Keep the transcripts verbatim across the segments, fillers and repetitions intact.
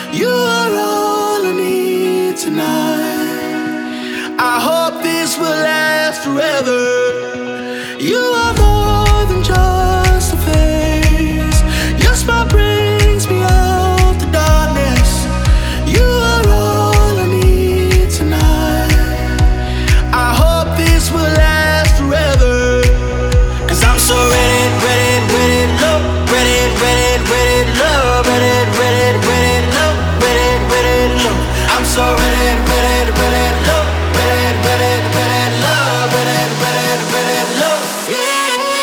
You are all I need tonight. I hope this will last forever. You are more than just a face. Your smile brings me out the darkness. You are all I need tonight. I hope this will last forever. Cause I'm so ready, ready, ready, love. Ready, ready, ready, love. Ready, ready, ready, love. Ready, ready, love. I'm so ready, ready, ready, love. Ready, ready, ready, love. Ready, ready, ready, love. Yeah.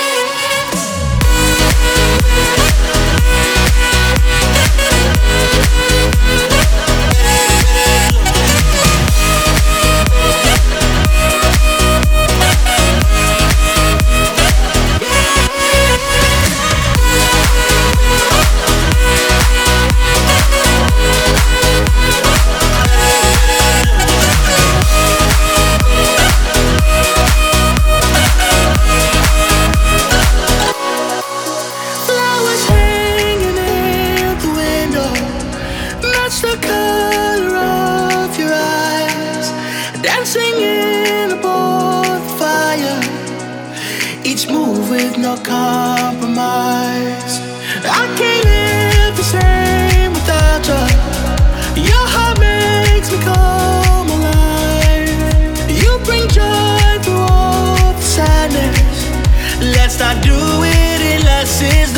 Flowers hanging in the window match the color of your eyes. Dancing in a bonfire, each move with no compromise. I can't live the same without you. Your heart makes me come alive. You bring joy through all the sadness. Let's not do it unless it's